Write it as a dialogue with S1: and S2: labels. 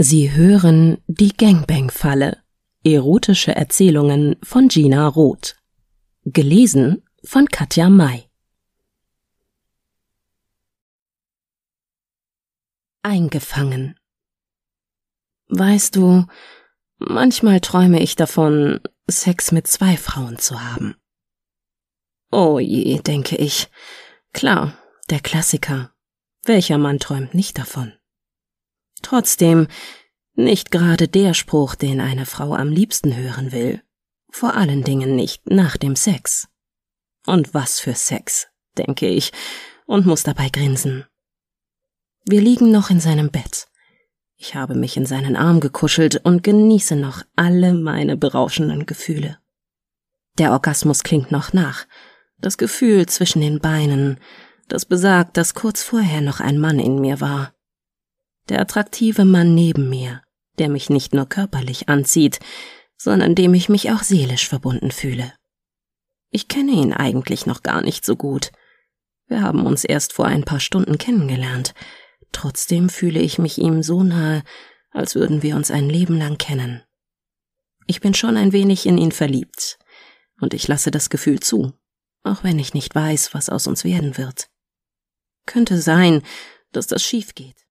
S1: Sie hören die Gangbang-Falle. Erotische Erzählungen von Gina Roth. Gelesen von Katja May. Eingefangen. Weißt du, manchmal träume ich davon, Sex mit 2 Frauen zu haben. Oh je, denke ich. Klar, der Klassiker. Welcher Mann träumt nicht davon? Trotzdem, nicht gerade der Spruch, den eine Frau am liebsten hören will. Vor allen Dingen nicht nach dem Sex. Und was für Sex, denke ich, und muss dabei grinsen. Wir liegen noch in seinem Bett. Ich habe mich in seinen Arm gekuschelt und genieße noch alle meine berauschenden Gefühle. Der Orgasmus klingt noch nach. Das Gefühl zwischen den Beinen, das besagt, dass kurz vorher noch ein Mann in mir war. Der attraktive Mann neben mir, der mich nicht nur körperlich anzieht, sondern dem ich mich auch seelisch verbunden fühle. Ich kenne ihn eigentlich noch gar nicht so gut. Wir haben uns erst vor ein paar Stunden kennengelernt. Trotzdem fühle ich mich ihm so nahe, als würden wir uns ein Leben lang kennen. Ich bin schon ein wenig in ihn verliebt, und ich lasse das Gefühl zu, auch wenn ich nicht weiß, was aus uns werden wird. Könnte sein, dass das schief geht.